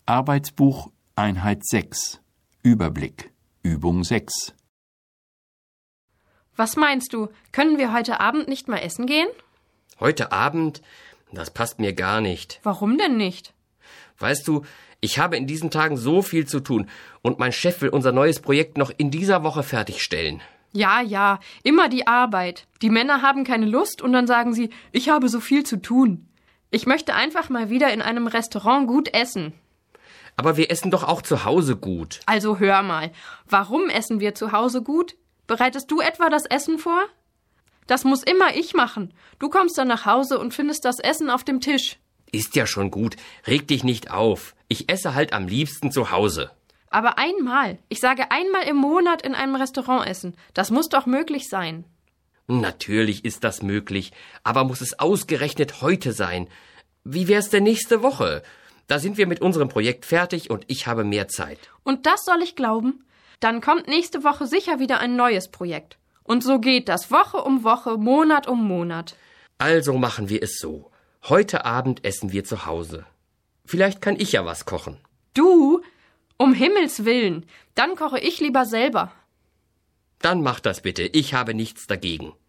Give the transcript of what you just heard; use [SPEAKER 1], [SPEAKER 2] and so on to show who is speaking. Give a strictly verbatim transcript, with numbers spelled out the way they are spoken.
[SPEAKER 1] Arbeitsbuch Einheit sechs. Überblick. Übung sechs.
[SPEAKER 2] Was meinst du, können wir heute Abend nicht mal essen gehen?
[SPEAKER 3] Heute Abend? Das passt mir gar nicht.
[SPEAKER 2] Warum denn nicht?
[SPEAKER 3] Weißt du, ich habe in diesen Tagen so viel zu tun und mein Chef will unser neues Projekt noch in dieser Woche fertigstellen.
[SPEAKER 2] Ja, ja, immer die Arbeit. Die Männer haben keine Lust und dann sagen sie, ich habe so viel zu tun. Ich möchte einfach mal wieder in einem Restaurant gut essen.
[SPEAKER 3] Aber wir essen doch auch zu Hause gut.
[SPEAKER 2] Also hör mal, warum essen wir zu Hause gut? Bereitest du etwa das Essen vor? Das muss immer ich machen. Du kommst dann nach Hause und findest das Essen auf dem Tisch.
[SPEAKER 3] Ist ja schon gut. Reg dich nicht auf. Ich esse halt am liebsten zu Hause.
[SPEAKER 2] Aber einmal, ich sage einmal im Monat in einem Restaurant essen. Das muss doch möglich sein.
[SPEAKER 3] Natürlich ist das möglich, aber muss es ausgerechnet heute sein? Wie wär's denn nächste Woche? Da sind wir mit unserem Projekt fertig und ich habe mehr Zeit.
[SPEAKER 2] Und das soll ich glauben? Dann kommt nächste Woche sicher wieder ein neues Projekt. Und so geht das Woche um Woche, Monat um Monat.
[SPEAKER 3] Also machen wir es so. Heute Abend essen wir zu Hause. Vielleicht kann ich ja was kochen.
[SPEAKER 2] Du? Um Himmels Willen. Dann koche ich lieber selber.
[SPEAKER 3] Dann mach das bitte. Ich habe nichts dagegen.